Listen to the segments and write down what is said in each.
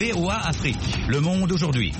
VOA Afrique, le monde aujourd'hui.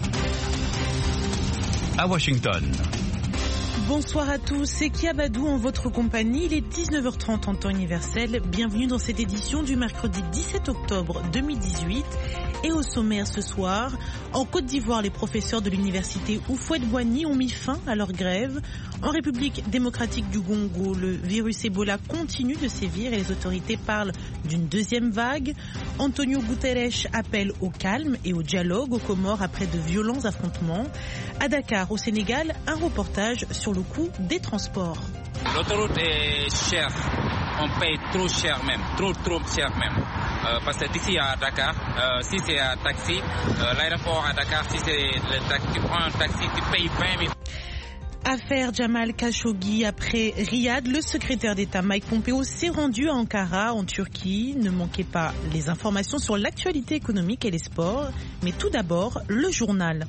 À Washington. Bonsoir à tous, c'est Kia Badou en votre compagnie. Il est 19h30 en temps universel. Bienvenue dans cette édition du mercredi 17 octobre 2018. Et au sommaire ce soir, en Côte d'Ivoire, les professeurs de l'université Houphouët-Boigny ont mis fin à leur grève. En République démocratique du Congo, le virus Ebola continue de sévir et les autorités parlent d'une deuxième vague. Antonio Guterres appelle au calme et au dialogue aux Comores après de violents affrontements. À Dakar, au Sénégal, un reportage sur le coût des transports. L'autoroute est chère, on paye trop cher même, trop cher même. Parce que d'ici à Dakar, si c'est un taxi, l'aéroport à Dakar, si c'est le taxi, tu prends un taxi, tu payes 20 000. Affaire Jamal Khashoggi. Après Riyad, le secrétaire d'État Mike Pompeo s'est rendu à Ankara, en Turquie. Ne manquez pas les informations sur l'actualité économique et les sports. Mais tout d'abord, le journal.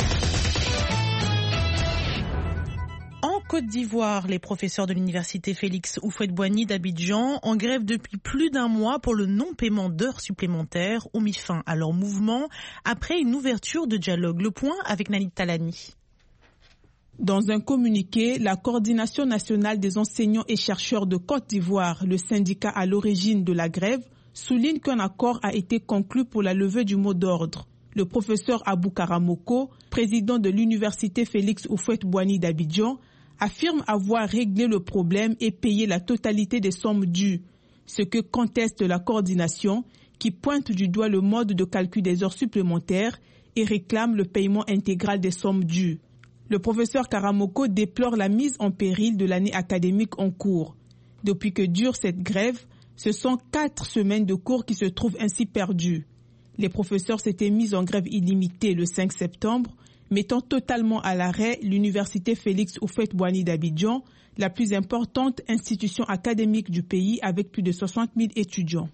En Côte d'Ivoire, les professeurs de l'université Félix Houphouët-Boigny d'Abidjan, en grève depuis plus d'un mois pour le non-paiement d'heures supplémentaires, ont mis fin à leur mouvement après une ouverture de dialogue. Le point avec Nani Talani. Dans un communiqué, la Coordination nationale des enseignants et chercheurs de Côte d'Ivoire, le syndicat à l'origine de la grève, souligne qu'un accord a été conclu pour la levée du mot d'ordre. Le professeur Abou Karamoko, président de l'université Félix Houphouët-Boigny d'Abidjan, affirme avoir réglé le problème et payé la totalité des sommes dues, ce que conteste la coordination qui pointe du doigt le mode de calcul des heures supplémentaires et réclame le paiement intégral des sommes dues. Le professeur Karamoko déplore la mise en péril de l'année académique en cours. Depuis que dure cette grève, ce sont 4 semaines de cours qui se trouvent ainsi perdues. Les professeurs s'étaient mis en grève illimitée le 5 septembre, mettant totalement à l'arrêt l'université Félix Houphouët-Boigny d'Abidjan, la plus importante institution académique du pays avec plus de 60 000 étudiants.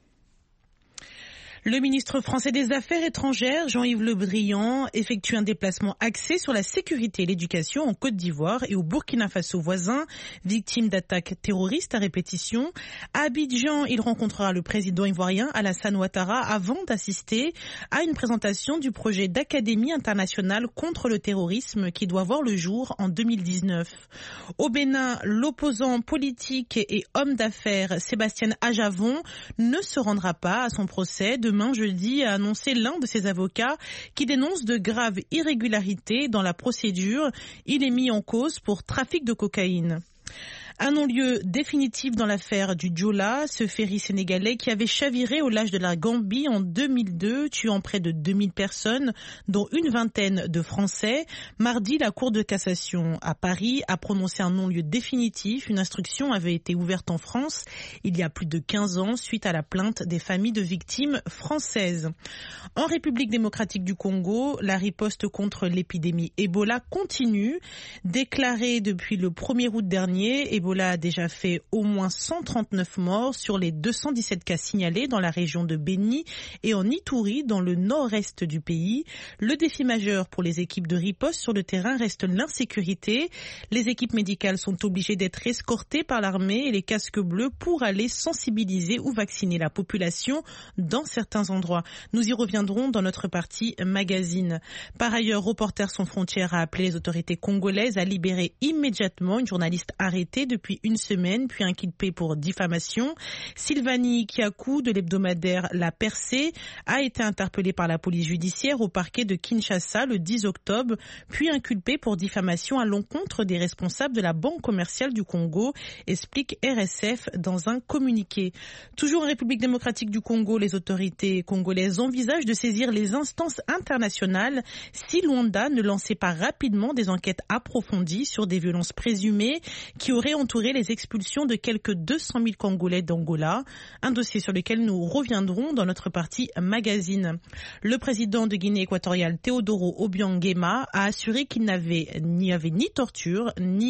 Le ministre français des Affaires étrangères, Jean-Yves Le Drian, effectue un déplacement axé sur la sécurité et l'éducation en Côte d'Ivoire et au Burkina Faso voisin, victime d'attaques terroristes à répétition. À Abidjan, il rencontrera le président ivoirien Alassane Ouattara avant d'assister à une présentation du projet d'Académie internationale contre le terrorisme qui doit voir le jour en 2019. Au Bénin, l'opposant politique et homme d'affaires Sébastien Ajavon ne se rendra pas à son procès demain jeudi, a annoncé l'un de ses avocats qui dénonce de graves irrégularités dans la procédure. Il est mis en cause pour trafic de cocaïne. Un non-lieu définitif dans l'affaire du Joola, ce ferry sénégalais qui avait chaviré au large de la Gambie en 2002, tuant près de 2000 personnes, dont une vingtaine de Français. Mardi, la Cour de cassation à Paris a prononcé un non-lieu définitif. Une instruction avait été ouverte en France il y a plus de 15 ans suite à la plainte des familles de victimes françaises. En République démocratique du Congo, la riposte contre l'épidémie Ebola continue. Déclarée depuis le 1er août dernier, Ebola a déjà fait au moins 139 morts sur les 217 cas signalés dans la région de Beni et en Ituri, dans le nord-est du pays. Le défi majeur pour les équipes de riposte sur le terrain reste l'insécurité. Les équipes médicales sont obligées d'être escortées par l'armée et les casques bleus pour aller sensibiliser ou vacciner la population dans certains endroits. Nous y reviendrons dans notre partie magazine. Par ailleurs, Reporters sans frontières a appelé les autorités congolaises à libérer immédiatement une journaliste arrêtée depuis une semaine, puis inculpée pour diffamation. Sylvanie Kiakou de l'hebdomadaire La Percée a été interpellée par la police judiciaire au parquet de Kinshasa le 10 octobre, puis inculpée pour diffamation à l'encontre des responsables de la Banque commerciale du Congo, explique RSF dans un communiqué. Toujours en République démocratique du Congo, les autorités congolaises envisagent de saisir les instances internationales si Luanda ne lançait pas rapidement des enquêtes approfondies sur des violences présumées qui auraient entouré les expulsions de quelques 200 000 Congolais d'Angola, un dossier sur lequel nous reviendrons dans notre partie magazine. Le président de Guinée équatoriale, Teodoro Obiang Nguema, a assuré qu'il n'y avait ni torture, ni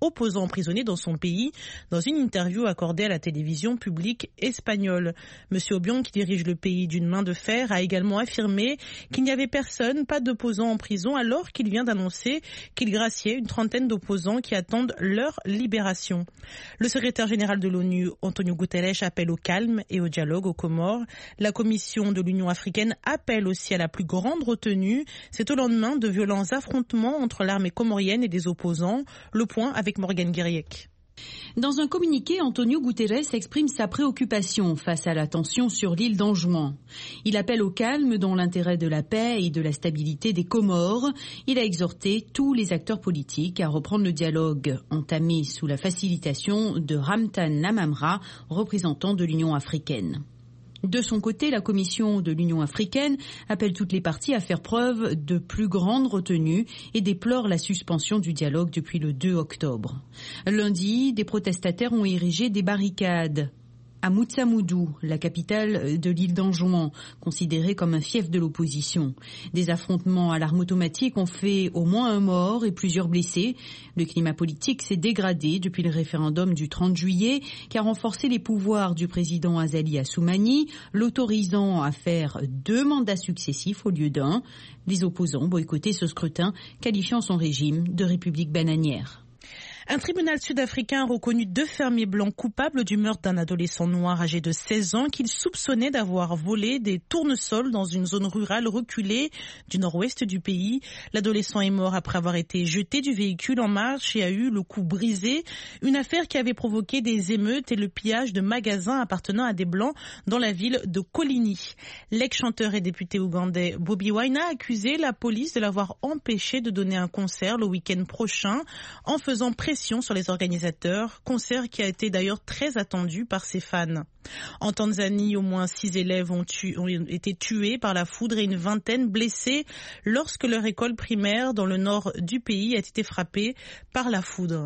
opposants emprisonnés dans son pays, dans une interview accordée à la télévision publique espagnole. Monsieur Obiang, qui dirige le pays d'une main de fer, a également affirmé qu'il n'y avait personne, pas d'opposants en prison, alors qu'il vient d'annoncer qu'il graciait une trentaine d'opposants qui attendent leur libération. Le secrétaire général de l'ONU, Antonio Guterres, appelle au calme et au dialogue aux Comores. La Commission de l'Union africaine appelle aussi à la plus grande retenue. C'est au lendemain de violents affrontements entre l'armée comorienne et des opposants. Le point avec Morgane Guiriec. Dans un communiqué, Antonio Guterres exprime sa préoccupation face à la tension sur l'île d'Anjouan. Il appelle au calme dans l'intérêt de la paix et de la stabilité des Comores. Il a exhorté tous les acteurs politiques à reprendre le dialogue entamé sous la facilitation de Ramtan Lamamra, représentant de l'Union africaine. De son côté, la Commission de l'Union africaine appelle toutes les parties à faire preuve de plus grande retenue et déplore la suspension du dialogue depuis le 2 octobre. Lundi, des protestataires ont érigé des barricades à Moutsamoudou, la capitale de l'île d'Anjouan, considérée comme un fief de l'opposition. Des affrontements à l'arme automatique ont fait au moins un mort et plusieurs blessés. Le climat politique s'est dégradé depuis le référendum du 30 juillet qui a renforcé les pouvoirs du président Azali Assoumani, l'autorisant à faire 2 mandats successifs au lieu d'1. Les opposants boycottaient ce scrutin, qualifiant son régime de république bananière. Un tribunal sud-africain a reconnu 2 fermiers blancs coupables du meurtre d'un adolescent noir âgé de 16 ans qu'il soupçonnait d'avoir volé des tournesols dans une zone rurale reculée du nord-ouest du pays. L'adolescent est mort après avoir été jeté du véhicule en marche et a eu le cou brisé. Une affaire qui avait provoqué des émeutes et le pillage de magasins appartenant à des blancs dans la ville de Coligny. L'ex-chanteur et député ougandais Bobi Wine a accusé la police de l'avoir empêché de donner un concert le week-end prochain en faisant pression sur les organisateurs, concert qui a été d'ailleurs très attendu par ses fans. En Tanzanie, au moins 6 élèves ont été tués par la foudre et une vingtaine blessés lorsque leur école primaire dans le nord du pays a été frappée par la foudre.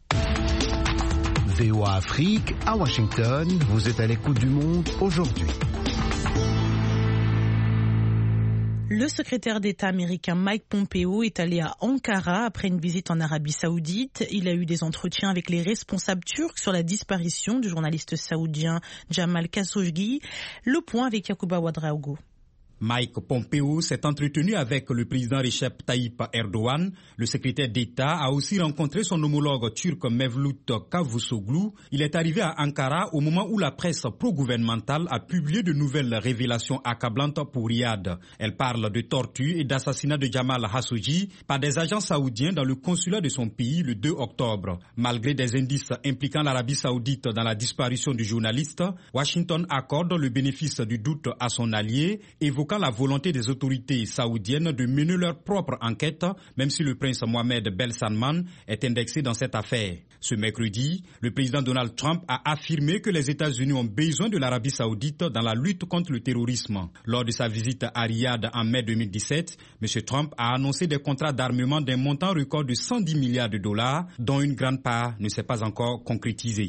VOA Afrique, à Washington, vous êtes à l'écoute du Monde aujourd'hui. Le secrétaire d'État américain Mike Pompeo est allé à Ankara après une visite en Arabie Saoudite. Il a eu des entretiens avec les responsables turcs sur la disparition du journaliste saoudien Jamal Khashoggi. Le point avec Yacouba Ouedraogo. Mike Pompeo s'est entretenu avec le président Recep Tayyip Erdogan. Le secrétaire d'État a aussi rencontré son homologue turc Mevlut Cavusoglu. Il est arrivé à Ankara au moment où la presse pro-gouvernementale a publié de nouvelles révélations accablantes pour Riyad. Elle parle de torture et d'assassinat de Jamal Khashoggi par des agents saoudiens dans le consulat de son pays le 2 octobre. Malgré des indices impliquant l'Arabie saoudite dans la disparition du journaliste, Washington accorde le bénéfice du doute à son allié, évoquant la volonté des autorités saoudiennes de mener leur propre enquête, même si le prince Mohammed Ben Salman est indexé dans cette affaire. Ce mercredi, le président Donald Trump a affirmé que les États-Unis ont besoin de l'Arabie saoudite dans la lutte contre le terrorisme. Lors de sa visite à Riyad en mai 2017, M. Trump a annoncé des contrats d'armement d'un montant record de 110 milliards de dollars, dont une grande part ne s'est pas encore concrétisée.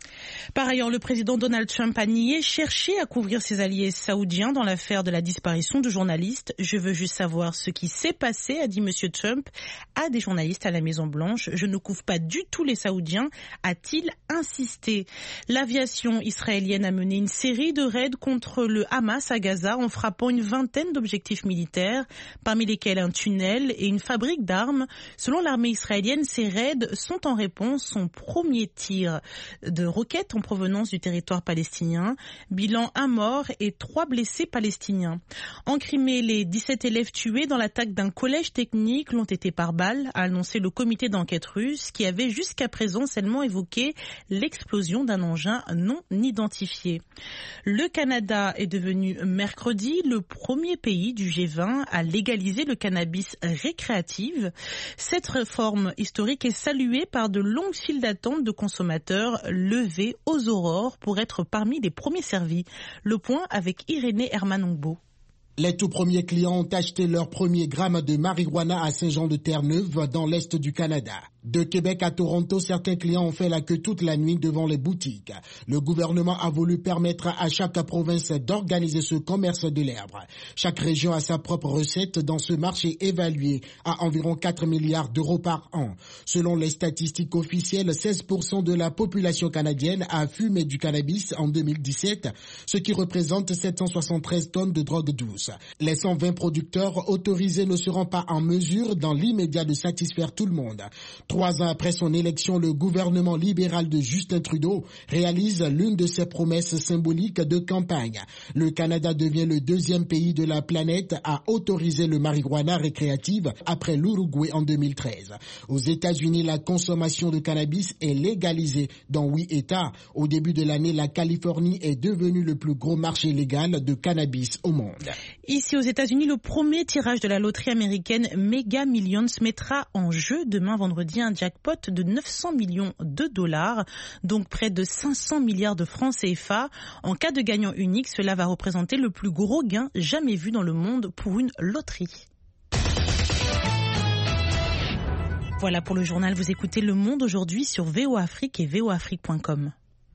Par ailleurs, le président Donald Trump a nié chercher à couvrir ses alliés saoudiens dans l'affaire de la disparition de journalistes. Je veux juste savoir ce qui s'est passé, a dit M. Trump à des journalistes à la Maison-Blanche. Je ne couvre pas du tout les Saoudiens, a-t-il insisté. L'aviation israélienne a mené une série de raids contre le Hamas à Gaza en frappant une vingtaine d'objectifs militaires, parmi lesquels un tunnel et une fabrique d'armes. Selon l'armée israélienne, ces raids sont en réponse au premier tir de roquettes en provenance du territoire palestinien. Bilan 1 mort et 3 blessés palestiniens. En Crimée, les 17 élèves tués dans l'attaque d'un collège technique l'ont été par balle, a annoncé le comité d'enquête russe qui avait jusqu'à présent seulement évoqué l'explosion d'un engin non identifié. Le Canada est devenu mercredi le premier pays du G20 à légaliser le cannabis récréatif. Cette réforme historique est saluée par de longues files d'attente de consommateurs levés aux aurores pour être parmi les premiers servis. Le point avec Irénée Hermanongbo. Les tout premiers clients ont acheté leur premier gramme de marijuana à Saint-Jean-de-Terre-Neuve dans l'est du Canada. De Québec à Toronto, certains clients ont fait la queue toute la nuit devant les boutiques. Le gouvernement a voulu permettre à chaque province d'organiser ce commerce de l'herbe. Chaque région a sa propre recette dans ce marché évalué à environ 4 milliards d'euros par an. Selon les statistiques officielles, 16% de la population canadienne a fumé du cannabis en 2017, ce qui représente 773 tonnes de drogue douce. Les 120 producteurs autorisés ne seront pas en mesure dans l'immédiat de satisfaire tout le monde. 3 ans après son élection, le gouvernement libéral de Justin Trudeau réalise l'une de ses promesses symboliques de campagne. Le Canada devient le 2e pays de la planète à autoriser le marijuana récréative après l'Uruguay en 2013. Aux États-Unis, la consommation de cannabis est légalisée dans 8 États. Au début de l'année, la Californie est devenue le plus gros marché légal de cannabis au monde. Ici aux États-Unis, le premier tirage de la loterie américaine Mega Millions mettra en jeu demain vendredi un jackpot de 900 millions de dollars, donc près de 500 milliards de francs CFA. En cas de gagnant unique, cela va représenter le plus gros gain jamais vu dans le monde pour une loterie. Voilà pour le journal, vous écoutez Le Monde aujourd'hui sur VOA Afrique et voaafrique.com.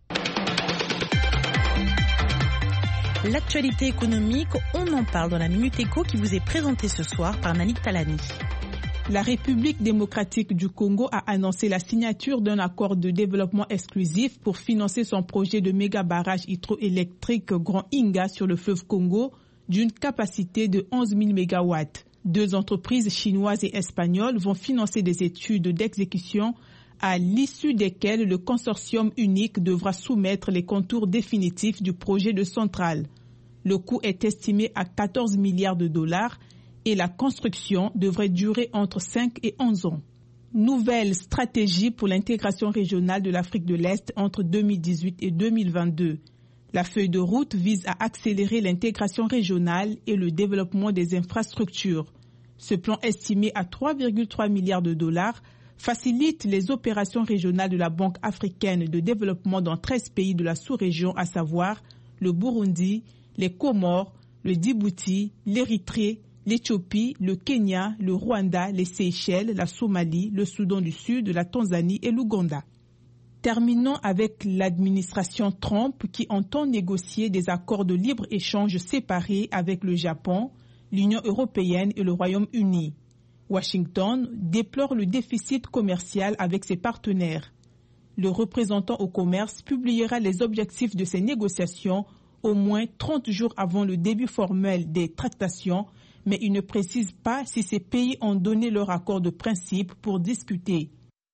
L'actualité économique, on en parle dans la Minute Éco qui vous est présentée ce soir par Nanik Talani. La République démocratique du Congo a annoncé la signature d'un accord de développement exclusif pour financer son projet de méga barrage hydroélectrique Grand Inga sur le fleuve Congo d'une capacité de 11 000 MW. 2 entreprises chinoises et espagnoles vont financer des études d'exécution à l'issue desquelles le consortium unique devra soumettre les contours définitifs du projet de centrale. Le coût est estimé à 14 milliards de dollars et la construction devrait durer entre 5 et 11 ans. Nouvelle stratégie pour l'intégration régionale de l'Afrique de l'Est entre 2018 et 2022. La feuille de route vise à accélérer l'intégration régionale et le développement des infrastructures. Ce plan estimé à 3,3 milliards de dollars facilite les opérations régionales de la Banque africaine de développement dans 13 pays de la sous-région, à savoir le Burundi, les Comores, le Djibouti, l'Érythrée, l'Éthiopie, le Kenya, le Rwanda, les Seychelles, la Somalie, le Soudan du Sud, la Tanzanie et l'Ouganda. Terminons avec l'administration Trump qui entend négocier des accords de libre-échange séparés avec le Japon, l'Union européenne et le Royaume-Uni. Washington déplore le déficit commercial avec ses partenaires. Le représentant au commerce publiera les objectifs de ces négociations au moins 30 jours avant le début formel des tractations, mais il ne précise pas si ces pays ont donné leur accord de principe pour discuter.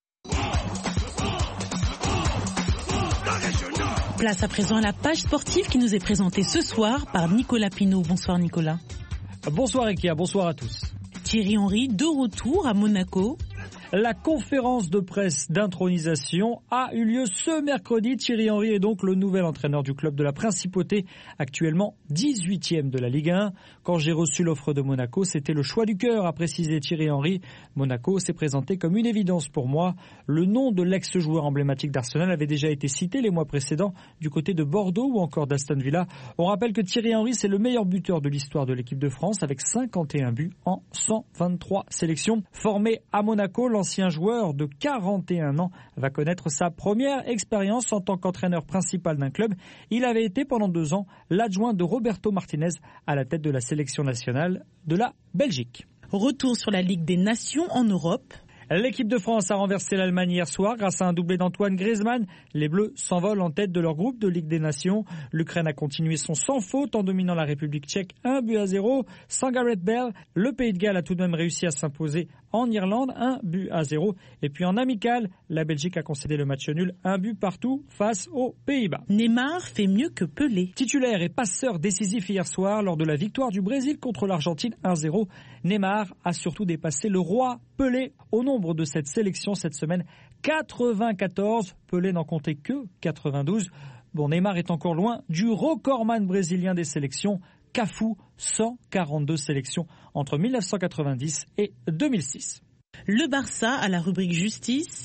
Place à présent à la page sportive qui nous est présentée ce soir par Nicolas Pinault. Bonsoir Nicolas. Bonsoir Ekia, bonsoir à tous. Thierry Henry, de retour à Monaco. La conférence de presse d'intronisation a eu lieu ce mercredi. Thierry Henry est donc le nouvel entraîneur du club de la Principauté, actuellement 18e de la Ligue 1. Quand j'ai reçu l'offre de Monaco, c'était le choix du cœur, a précisé Thierry Henry. Monaco s'est présenté comme une évidence pour moi. Le nom de l'ex-joueur emblématique d'Arsenal avait déjà été cité les mois précédents du côté de Bordeaux ou encore d'Aston Villa. On rappelle que Thierry Henry, c'est le meilleur buteur de l'histoire de l'équipe de France avec 51 buts en 123 sélections. Formé à Monaco, l'ancien joueur de 41 ans va connaître sa première expérience en tant qu'entraîneur principal d'un club. Il avait été pendant 2 ans l'adjoint de Roberto Martinez à la tête de la sélection nationale de la Belgique. Retour sur la Ligue des Nations en Europe. L'équipe de France a renversé l'Allemagne hier soir grâce à un doublé d'Antoine Griezmann. Les Bleus s'envolent en tête de leur groupe de Ligue des Nations. L'Ukraine a continué son sans faute en dominant la République tchèque 1-0. Sans Gareth Bale, le Pays de Galles a tout de même réussi à s'imposer en Irlande 1-0. Et puis en amical, la Belgique a concédé le match nul 1 but partout face aux Pays-Bas. Neymar fait mieux que Pelé. Titulaire et passeur décisif hier soir lors de la victoire du Brésil contre l'Argentine 1-0. Neymar a surtout dépassé le roi Pelé au nombre de cette sélection cette semaine. 94, Pelé n'en comptait que 92. Bon, Neymar est encore loin du recordman brésilien des sélections, Cafu, 142 sélections entre 1990 et 2006. Le Barça à la rubrique justice.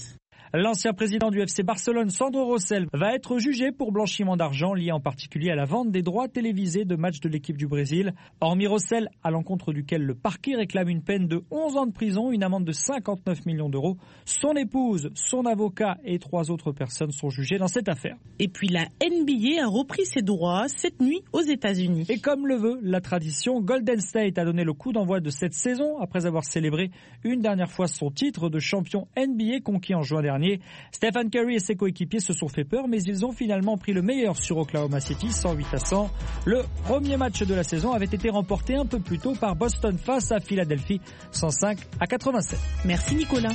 L'ancien président du FC Barcelone, Sandro Rosell, va être jugé pour blanchiment d'argent lié en particulier à la vente des droits télévisés de matchs de l'équipe du Brésil. Hormis Rosell, à l'encontre duquel le parquet réclame une peine de 11 ans de prison, une amende de 59 millions d'euros. Son épouse, son avocat et 3 autres personnes sont jugées dans cette affaire. Et puis la NBA a repris ses droits cette nuit aux États-Unis. Et comme le veut la tradition, Golden State a donné le coup d'envoi de cette saison après avoir célébré une dernière fois son titre de champion NBA conquis en juin dernier. Stephen Curry et ses coéquipiers se sont fait peur, mais ils ont finalement pris le meilleur sur Oklahoma City, 108-100. Le premier match de la saison avait été remporté un peu plus tôt par Boston face à Philadelphie, 105-87. Merci Nicolas.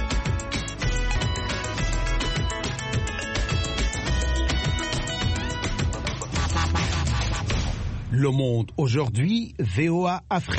Le Monde aujourd'hui, VOA Afrique.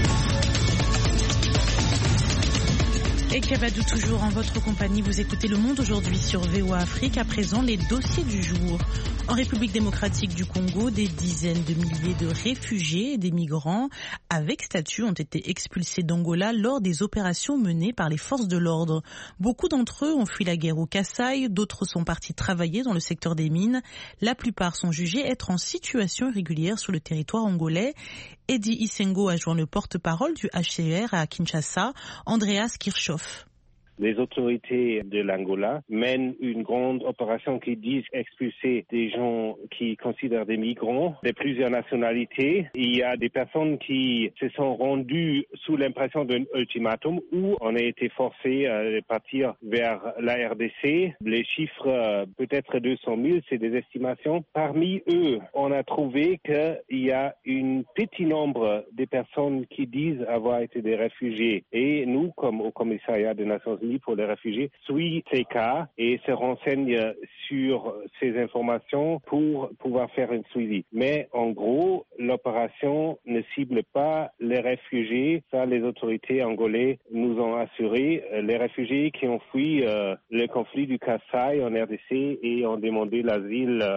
Et Kabadou, toujours en votre compagnie, vous écoutez Le Monde aujourd'hui sur VOA Afrique. À présent, les dossiers du jour. En République démocratique du Congo, des dizaines de milliers de réfugiés et des migrants avec statut ont été expulsés d'Angola lors des opérations menées par les forces de l'ordre. Beaucoup d'entre eux ont fui la guerre au Kasaï, d'autres sont partis travailler dans le secteur des mines. La plupart sont jugés être en situation irrégulière sur le territoire angolais. Eddie Isengo a joint le porte-parole du HCR à Kinshasa, Andreas Kirchhoff. Les autorités de l'Angola mènent une grande opération qui dit expulser des gens qui considèrent des migrants de plusieurs nationalités. Il y a des personnes qui se sont rendues sous l'impression d'un ultimatum où on a été forcé à partir vers la RDC. Les chiffres, peut-être 200 000, c'est des estimations. Parmi eux, on a trouvé qu'il y a un petit nombre de personnes qui disent avoir été des réfugiés. Et nous, comme au commissariat des Nations Unies pour les réfugiés, suit ces cas et se renseigne sur ces informations pour pouvoir faire un suivi. Mais en gros, l'opération ne cible pas les réfugiés. Ça, les autorités angolaises nous ont assuré. Les réfugiés qui ont fui le conflit du Kasaï en RDC et ont demandé l'asile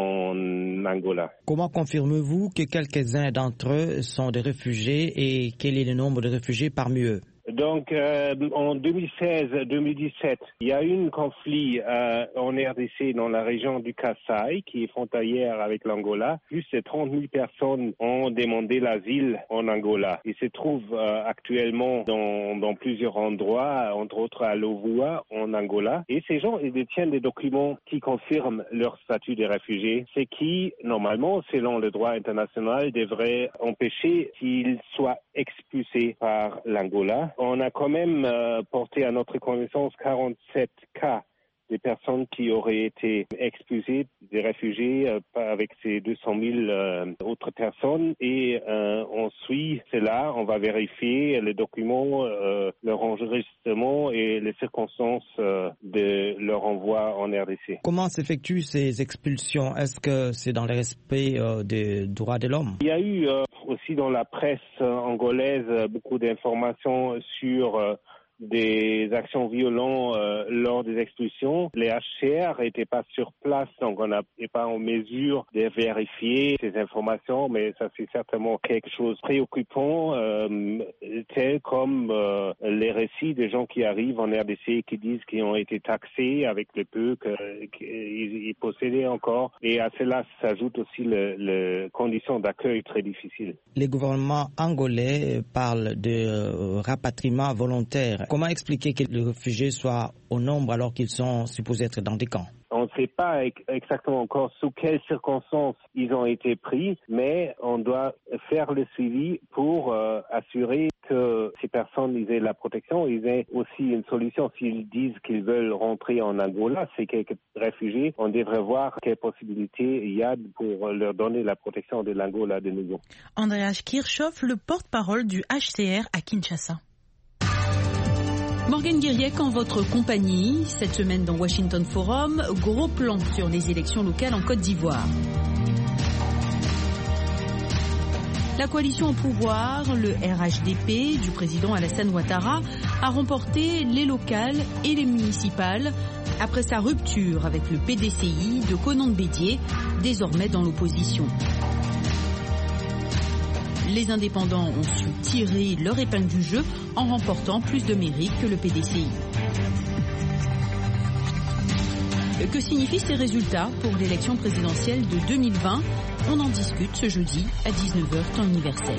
en Angola. Comment confirmez-vous que quelques-uns d'entre eux sont des réfugiés et quel est le nombre de réfugiés parmi eux? Donc, en 2016-2017, il y a eu un conflit en RDC dans la région du Kasaï, qui est frontalière avec l'Angola. Plus de 30 000 personnes ont demandé l'asile en Angola. Ils se trouvent actuellement dans plusieurs endroits, entre autres à Louvoua, en Angola. Et ces gens, ils détiennent des documents qui confirment leur statut de réfugiés, ce qui, normalement, selon le droit international, devrait empêcher qu'ils soient expulsés par l'Angola. On a quand même porté à notre connaissance 47 cas des personnes qui auraient été expulsées, des réfugiés, avec ces 200 000 autres personnes. Et on suit cela, on va vérifier les documents, leur enregistrement et les circonstances de leur envoi en RDC. Comment s'effectuent ces expulsions? Est-ce que c'est dans le respect des droits de l'homme? Il y a eu aussi dans la presse angolaise beaucoup d'informations sur des actions violentes lors des expulsions. Les HCR n'étaient pas sur place, donc on n'est pas en mesure de vérifier ces informations, mais ça c'est certainement quelque chose de préoccupant, tel comme les récits des gens qui arrivent en RDC et qui disent qu'ils ont été taxés avec le peu qu'ils possédaient encore. Et à cela s'ajoute aussi les conditions d'accueil très difficiles. Les gouvernements angolais parlent de rapatriement volontaire. Comment expliquer que les réfugiés soient au nombre alors qu'ils sont supposés être dans des camps? On ne sait pas exactement encore sous quelles circonstances ils ont été pris, mais on doit faire le suivi pour assurer que ces personnes aient la protection, ils aient aussi une solution. S'ils disent qu'ils veulent rentrer en Angola, ces quelques réfugiés, on devrait voir quelles possibilités il y a pour leur donner la protection de l'Angola de nouveau. Andreas Kirchhoff, le porte-parole du HCR à Kinshasa. Morgane Guiriec en votre compagnie. Cette semaine dans Washington Forum, gros plan sur les élections locales en Côte d'Ivoire. La coalition au pouvoir, le RHDP du président Alassane Ouattara, a remporté les locales et les municipales après sa rupture avec le PDCI de Konan-Bédié, désormais dans l'opposition. Les indépendants ont su tirer leur épingle du jeu en remportant plus de mérites que le PDCI. Que signifient ces résultats pour l'élection présidentielle de 2020 ? On en discute ce jeudi à 19h temps universel.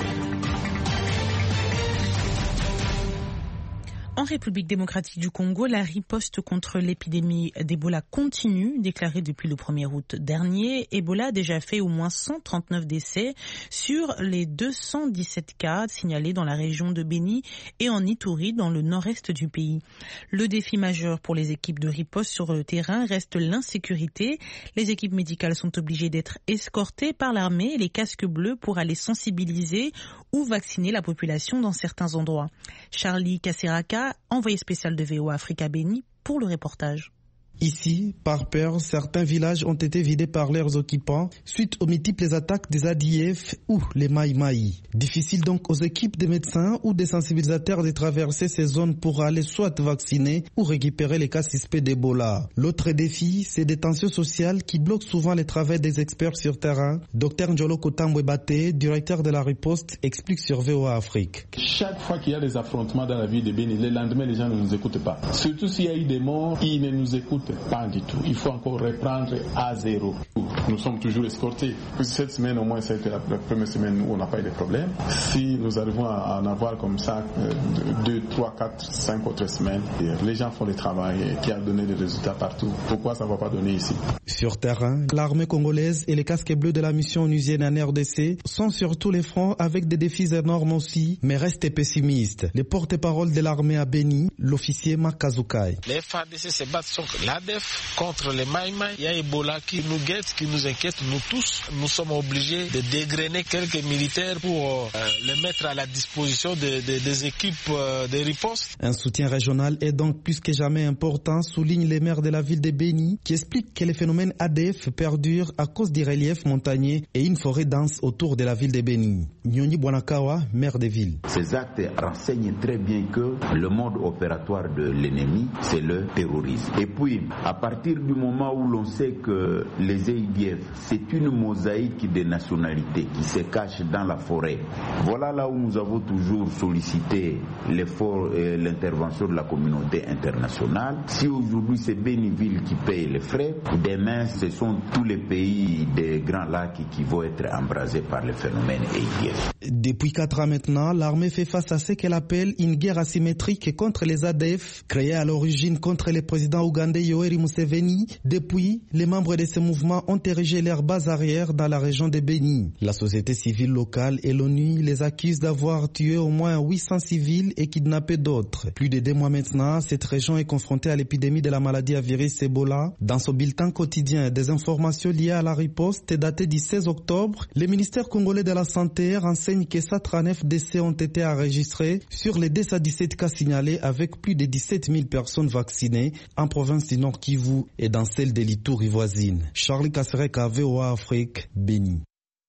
En République démocratique du Congo, la riposte contre l'épidémie d'Ebola continue, déclarée depuis le 1er août dernier. Ebola a déjà fait au moins 139 décès sur les 217 cas signalés dans la région de Beni et en Ituri, dans le nord-est du pays. Le défi majeur pour les équipes de riposte sur le terrain reste l'insécurité. Les équipes médicales sont obligées d'être escortées par l'armée et les casques bleus pour aller sensibiliser ou vacciner la population dans certains endroits. Charlie Kasseraka, envoyé spécial de VOA Afrique à Beni, pour le reportage. Ici, par peur, certains villages ont été vidés par leurs occupants suite aux multiples attaques des ADF ou les Maï-Maï. Difficile donc aux équipes de médecins ou des sensibilisateurs de traverser ces zones pour aller soit vacciner ou récupérer les cas suspects d'Ebola. L'autre défi, c'est des tensions sociales qui bloquent souvent les travaux des experts sur terrain. Dr Njolo Kotambwe-Baté, directeur de la riposte, explique sur VOA Afrique. Chaque fois qu'il y a des affrontements dans la ville de Beni, le lendemain, les gens ne nous écoutent pas. Surtout s'il y a eu des morts, ils ne nous écoutent pas du tout. Il faut encore reprendre à zéro. Nous sommes toujours escortés. Cette semaine, au moins, c'était la première semaine où on n'a pas eu de problème. Si nous arrivons à en avoir comme ça 2, 3, 4, 5 autres semaines, les gens font le travail qui a donné des résultats partout. Pourquoi ça ne va pas donner ici? Sur terrain, l'armée congolaise et les casques bleus de la mission onusienne en RDC sont sur tous les fronts avec des défis énormes aussi, mais restent pessimistes. Le porte-parole de l'armée à Beni, l'officier Makazoukai. Les FARDC se battent contre les Maïmaï. Il y a Ebola qui nous guette, qui nous inquiète, nous tous. Nous sommes obligés de dégrainer quelques militaires pour les mettre à la disposition des équipes de riposte. Un soutien régional est donc plus que jamais important, souligne les maires de la ville de Beni, qui expliquent que les phénomènes ADF perdurent à cause du relief montagneux et une forêt dense autour de la ville de Beni. Nyoni Bwanakawa, maire de ville. Ces actes renseignent très bien que le mode opératoire de l'ennemi, c'est le terrorisme. Et puis, à partir du moment où l'on sait que les EIDF, c'est une mosaïque de nationalités qui se cache dans la forêt, voilà là où nous avons toujours sollicité l'effort et l'intervention de la communauté internationale. Si aujourd'hui c'est Béniville qui paye les frais, demain ce sont tous les pays des Grands Lacs qui vont être embrasés par le phénomène EIDF. Depuis 4 ans maintenant, l'armée fait face à ce qu'elle appelle une guerre asymétrique contre les ADF, créée à l'origine contre les présidents ougandais Yoweri Museveni. Depuis, les membres de ce mouvement ont érigé leur base arrière dans la région de Beni. La société civile locale et l'ONU les accusent d'avoir tué au moins 800 civils et kidnappé d'autres. Plus de 2 mois maintenant, cette région est confrontée à l'épidémie de la maladie à virus Ebola. Dans son bulletin quotidien, des informations liées à la riposte datées du 16 octobre, le ministère congolais de la Santé renseigne que 139 décès ont été enregistrés sur les 217 cas signalés avec plus de 17 000 personnes vaccinées en province du Nord Kivu et dans celle de l'Ituri voisine. Charlie Kassereka, VOA Afrique, Beni.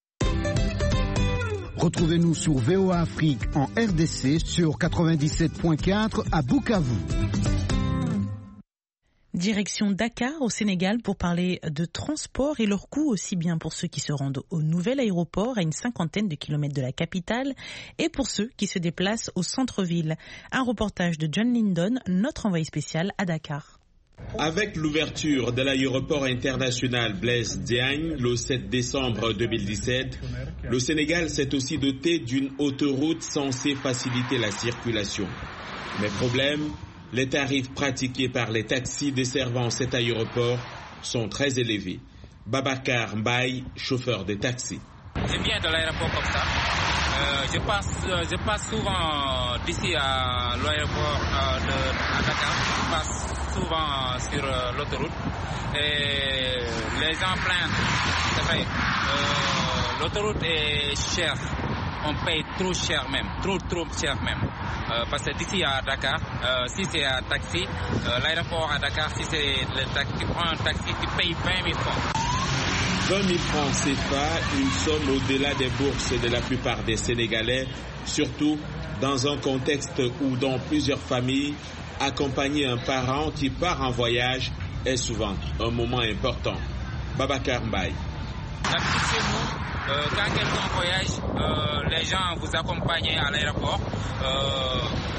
Retrouvez-nous sur VOA Afrique en RDC sur 97.4 à Bukavu. Direction Dakar au Sénégal pour parler de transport et leurs coûts, aussi bien pour ceux qui se rendent au nouvel aéroport à une 50aine de kilomètres de la capitale et pour ceux qui se déplacent au centre-ville. Un reportage de John Lindon, notre envoyé spécial à Dakar. Avec l'ouverture de l'aéroport international Blaise Diagne le 7 décembre 2017, le Sénégal s'est aussi doté d'une autoroute censée faciliter la circulation. Mais problème, les tarifs pratiqués par les taxis desservant cet aéroport sont très élevés. Babacar Mbaye, chauffeur de taxi. Je viens de l'aéroport comme ça. Je passe souvent d'ici à l'aéroport à Dakar. Je passe souvent sur l'autoroute. Et les gens plaignent. C'est vrai. L'autoroute est chère. On paye trop cher même. Trop cher même. Parce que d'ici à Dakar, si c'est un taxi, l'aéroport à Dakar, si c'est le taxi, tu prends un taxi, tu payes 20 000 francs. 20 000 francs CFA, une somme au-delà des bourses de la plupart des Sénégalais, surtout dans un contexte où dans plusieurs familles, accompagner un parent qui part en voyage est souvent un moment important. Babacar Mbaye. D'habitude chez nous, quand quelqu'un voyage, les gens vous accompagnent à l'aéroport.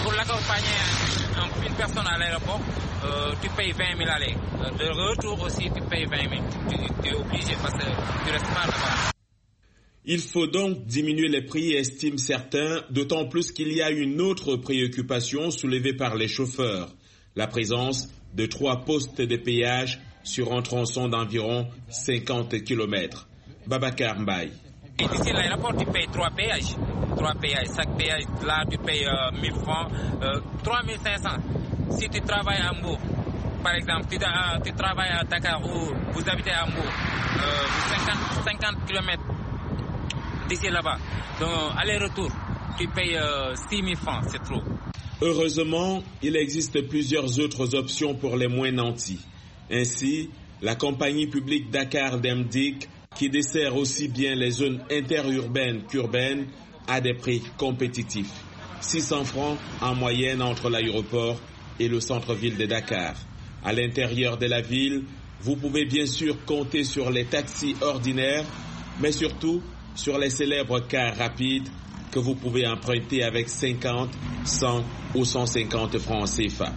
Pour l'accompagner une personne à l'aéroport, tu payes 20 000 aller. De retour aussi, tu payes 20 000. Tu es obligé parce que tu restes pas là-bas. Il faut donc diminuer les prix, estiment certains, d'autant plus qu'il y a une autre préoccupation soulevée par les chauffeurs, la présence de 3 postes de péage sur un tronçon d'environ 50 km. Babacar Mbaye. Et d'ici l'aéroport, tu payes 3 péages. 3 péages. Chaque péage, là, tu payes 1000 francs, 3500. Si tu travailles à Hambourg, par exemple, tu travailles à Dakar ou vous habitez à Hambourg, 50 km d'ici là-bas. Donc, aller-retour, tu payes 6000 francs, c'est trop. Heureusement, il existe plusieurs autres options pour les moins nantis. Ainsi, la compagnie publique Dakar Demdik, qui dessert aussi bien les zones interurbaines qu'urbaines, a des prix compétitifs. 600 francs en moyenne entre l'aéroport et le centre-ville de Dakar. À l'intérieur de la ville, vous pouvez bien sûr compter sur les taxis ordinaires, mais surtout sur les célèbres cars rapides que vous pouvez emprunter avec 50, 100 ou 150 francs CFA.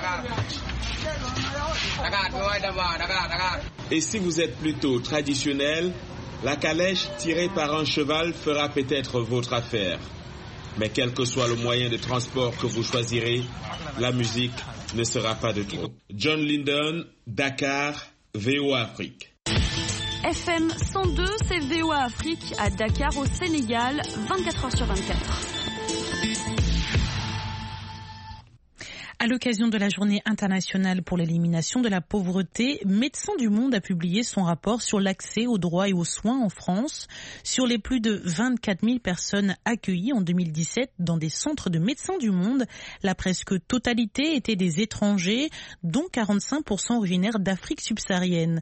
Et si vous êtes plutôt traditionnel, la calèche tirée par un cheval fera peut-être votre affaire. Mais quel que soit le moyen de transport que vous choisirez, la musique ne sera pas de trop. John Lyndon, Dakar, VOA Afrique. FM 102, c'est VOA Afrique à Dakar au Sénégal, 24h sur 24. À l'occasion de la Journée internationale pour l'élimination de la pauvreté, Médecins du Monde a publié son rapport sur l'accès aux droits et aux soins en France. Sur les plus de 24 000 personnes accueillies en 2017 dans des centres de Médecins du Monde, la presque totalité étaient des étrangers, dont 45% originaires d'Afrique subsaharienne.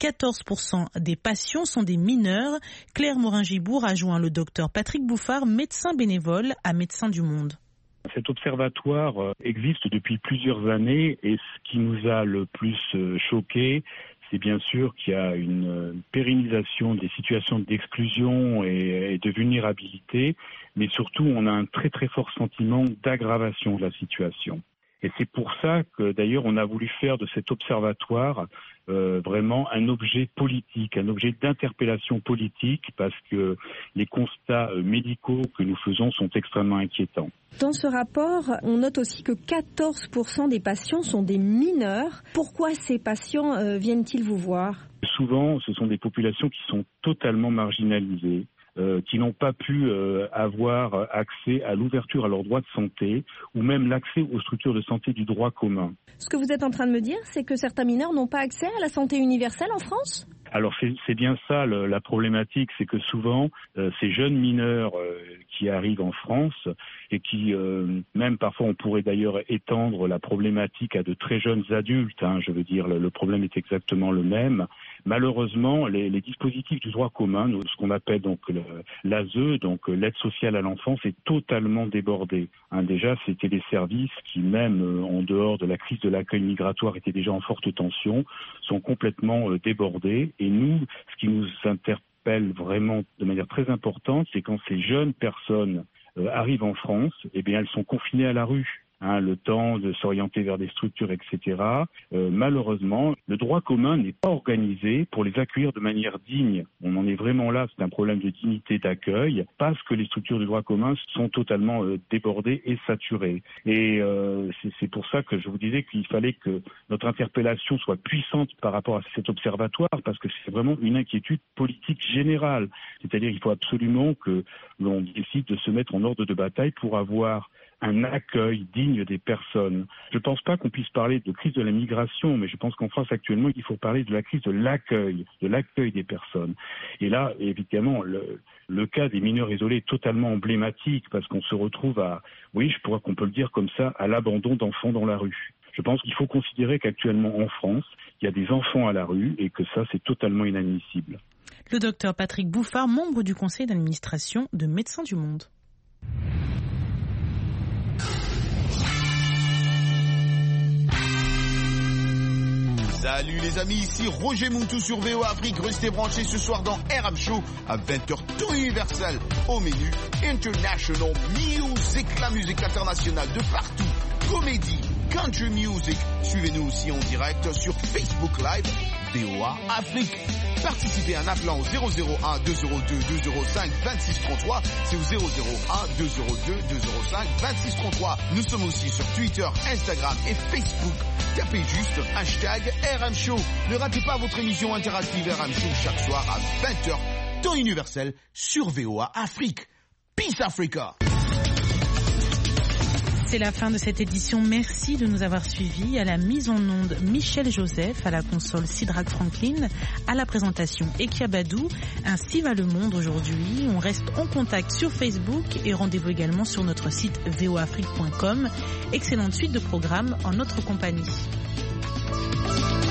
14% des patients sont des mineurs. Claire Morin-Gibour a joint le docteur Patrick Bouffard, médecin bénévole à Médecins du Monde. Cet observatoire existe depuis plusieurs années et ce qui nous a le plus choqué, c'est bien sûr qu'il y a une pérennisation des situations d'exclusion et de vulnérabilité, mais surtout on a un très très fort sentiment d'aggravation de la situation. Et c'est pour ça que d'ailleurs on a voulu faire de cet observatoire vraiment un objet politique, un objet d'interpellation politique, parce que les constats médicaux que nous faisons sont extrêmement inquiétants. Dans ce rapport, on note aussi que 14% des patients sont des mineurs. Pourquoi ces patients viennent-ils vous voir ? Souvent, ce sont des populations qui sont totalement marginalisées, qui n'ont pas pu avoir accès à l'ouverture à leurs droits de santé ou même l'accès aux structures de santé du droit commun. Ce que vous êtes en train de me dire, c'est que certains mineurs n'ont pas accès à la santé universelle en France ? Alors c'est bien ça la problématique, c'est que souvent ces jeunes mineurs qui arrivent en France et qui même parfois on pourrait d'ailleurs étendre la problématique à de très jeunes adultes, je veux dire le problème est exactement le même. Malheureusement, les dispositifs du droit commun, ce qu'on appelle donc l'ASE, donc l'aide sociale à l'enfance, est totalement débordé. Déjà, c'était des services qui, même en dehors de la crise de l'accueil migratoire, étaient déjà en forte tension, sont complètement débordés. Et nous, ce qui nous interpelle vraiment de manière très importante, c'est quand ces jeunes personnes arrivent en France, eh bien, elles sont confinées à la rue. Le temps de s'orienter vers des structures, etc. Malheureusement, le droit commun n'est pas organisé pour les accueillir de manière digne. On en est vraiment là, c'est un problème de dignité d'accueil, parce que les structures de droit commun sont totalement débordées et saturées. Et c'est pour ça que je vous disais qu'il fallait que notre interpellation soit puissante par rapport à cet observatoire, parce que c'est vraiment une inquiétude politique générale. C'est-à-dire qu'il faut absolument que l'on décide de se mettre en ordre de bataille pour avoir un accueil digne des personnes. Je ne pense pas qu'on puisse parler de crise de la migration, mais je pense qu'en France actuellement, il faut parler de la crise de l'accueil des personnes. Et là, évidemment, le cas des mineurs isolés est totalement emblématique, parce qu'on se retrouve qu'on peut le dire comme ça, à l'abandon d'enfants dans la rue. Je pense qu'il faut considérer qu'actuellement en France, il y a des enfants à la rue et que ça, c'est totalement inadmissible. Le docteur Patrick Bouffard, membre du conseil d'administration de Médecins du Monde. Salut les amis, ici Roger Moutou sur VOA Afrique. Restez branchés ce soir dans RM Show à 20h, temps universel. Au menu, International Music, la musique internationale de partout. Comédie, country music. Suivez-nous aussi en direct sur Facebook Live, VOA Afrique. Participez en appelant au 001 202 205 2633. C'est au 001 202 205 2633. Nous sommes aussi sur Twitter, Instagram et Facebook. Tapez juste #RM Show. Ne ratez pas votre émission interactive RM Show chaque soir à 20h, temps universel sur VOA Afrique. Peace Africa. C'est la fin de cette édition. Merci de nous avoir suivis. À la mise en onde, Michel Joseph, à la console Sidrak Franklin, à la présentation Ekia Badou. Ainsi va le monde aujourd'hui. On reste en contact sur Facebook et rendez-vous également sur notre site voafrique.com. Excellente suite de programmes en notre compagnie.